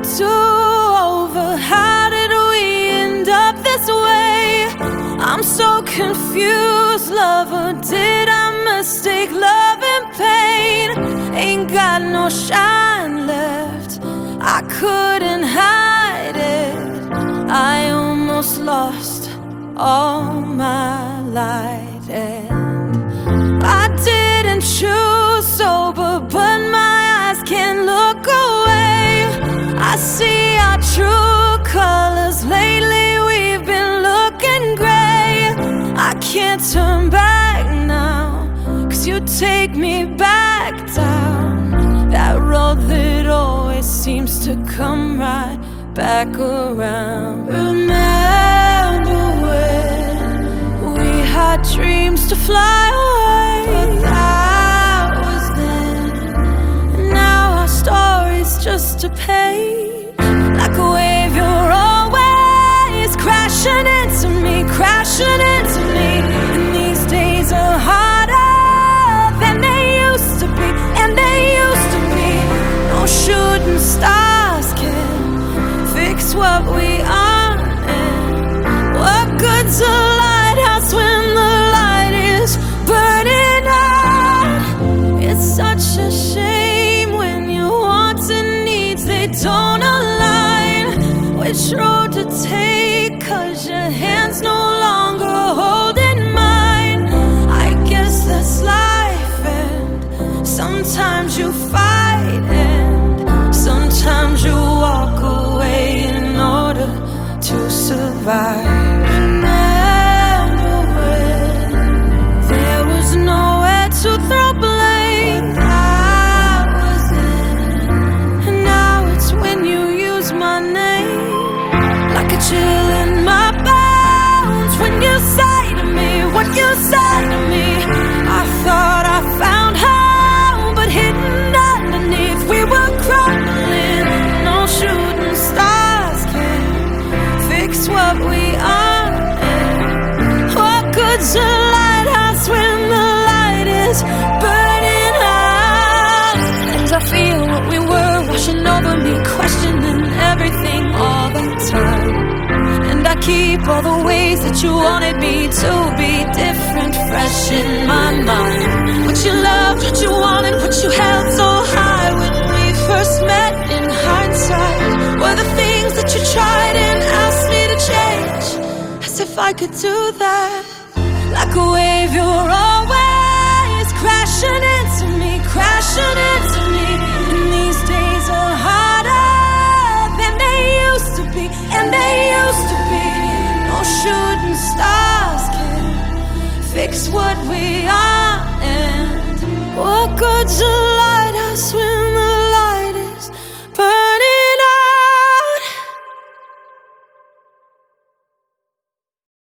do over? How did we end up this way? I'm so confused, lover. Did I mistake love and pain? Ain't got no shine left, I couldn't hide it. I almost lost all my light, and I didn't choose sober, but my eyes can't look away. I see our true colors. Lately we've been looking gray. I can't turn back now, 'cause you take me back down that road that always seems to come right back around. Remember when we had dreams to fly away? But that was then, and now our story's just a page. Like a wave, you're always crashing into me, crashing into me. And these days are harder than they used to be, and they used to be. No shooting stars can fix what we aren't, and what good's a lighthouse when the light is burning out? It's such a shame when your wants and needs, they don't align. Which road to take, 'cause your hand's no longer holding mine. I guess that's life, and sometimes you fight, and sometimes you walk away in order to survive. Remember when there was nowhere to throw blame? That was then, and now it's when you use my name. Like a chill in my bones when you say to me what you say to me. I thought I found home, but hidden underneath we were crumbling. No shooting stars can fix what we are. What good's a lighthouse when the light is burning out? And I feel what we were washing over me, questioning everything all the time. And I keep all the ways that you wanted me to be different fresh in my mind. What you loved, what you wanted, what you held so high when we first met in hindsight, were the things that you tried and asked me to change, as if I could do that. Like a wave, you're always crashing into me, crashing into me. And these days are harder than they used to be, and they used to be. No shooting stars can fix what we